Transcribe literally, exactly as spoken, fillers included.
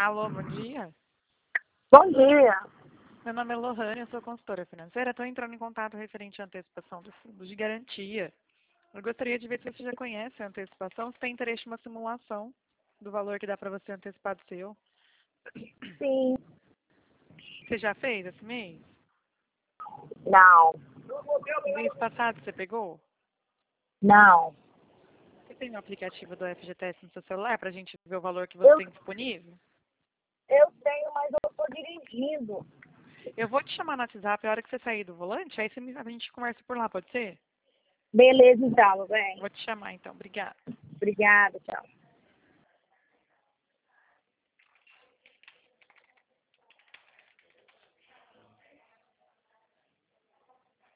Alô, bom dia. Bom dia. Meu nome é Lohane, eu sou consultora financeira. Estou entrando em contato referente à antecipação do fundo de garantia. Eu gostaria de ver se você já conhece a antecipação, se tem interesse em uma simulação do valor que dá para você antecipar do seu. Sim. Você já fez esse mês? Não. No mês passado você pegou? Não. Você tem o aplicativo do F G T S no seu celular para a gente ver o valor que você Eu, tem disponível? eu tenho, mas eu estou dirigindo. Eu vou te chamar no WhatsApp a hora que você sair do volante, aí você me- a gente conversa por lá, pode ser? Beleza, então, bem. Vou te chamar então, obrigada. Obrigada, tchau.